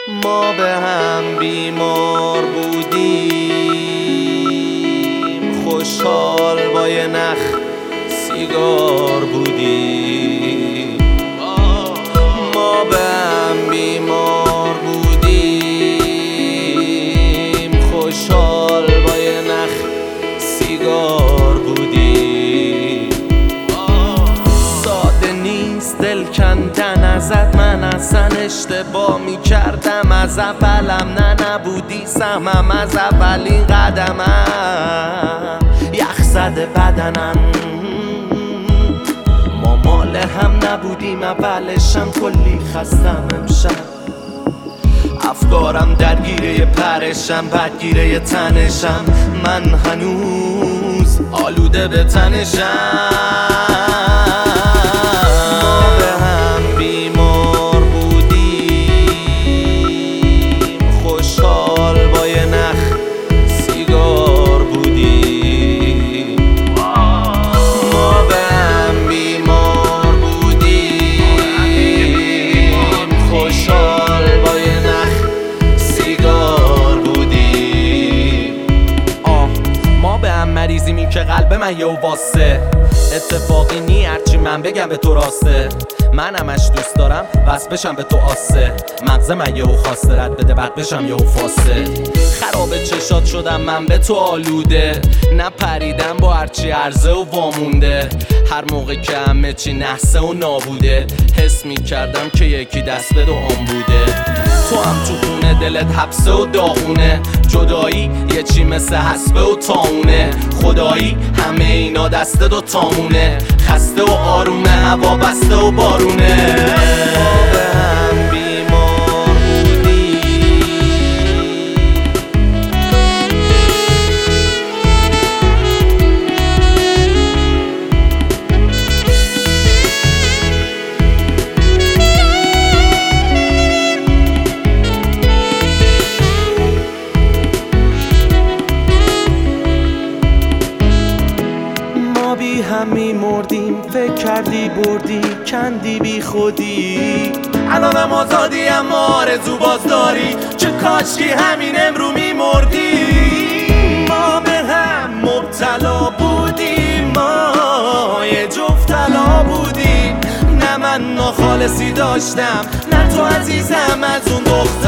ما به هم بیمار بودیم، خوشحال با یه نخ سیگار بودیم. ما به هم بیمار بودیم، خوشحال با یه نخ سیگار بودیم. ساده نیست دل کندن ازت، من اصلا اشتباه میکردم از اولم. نبودی سهمم از اولین قدمم، یخ زده بدنم. ما مال هم نبودیم اولشم، کلی خستم امشب. افکارم درگیره پرشم، بدگیره تنشم. من هنوز آلوده به تنشم. مریضیمی که قلب من یه واسه اتفاقی نی، هرچی من بگم به تو راسته. من همش دوست دارم وصل بشم به تو آسه. مغز من یه خواسته رد بده بعد بشم یه فاسه. خراب چشات شدم من به تو آلوده، نپریدم با هرچی عرضه و وامونده. هر موقع که همه چی نحسه و نابوده، حس می کردم که یکی دست به دوام بوده. تو هم تو خونه دلت حبسه و داغونه، جدایی یه چی مثل حسبه و تاونه. خدایی همه اینا دست دو تامونه، خسته و آرومه هوا بسته و بارونه. هم میمردیم، فکر کردی بردی، کندی بی خودی. الانم آزادی اما آرزو باز داری، چه کاشکی همین امرو میمردی. ما به هم مبتلا بودیم، ما یه جفت طلا بودیم. نه من ناخالصی داشتم، نه تو عزیزم از اون دختر.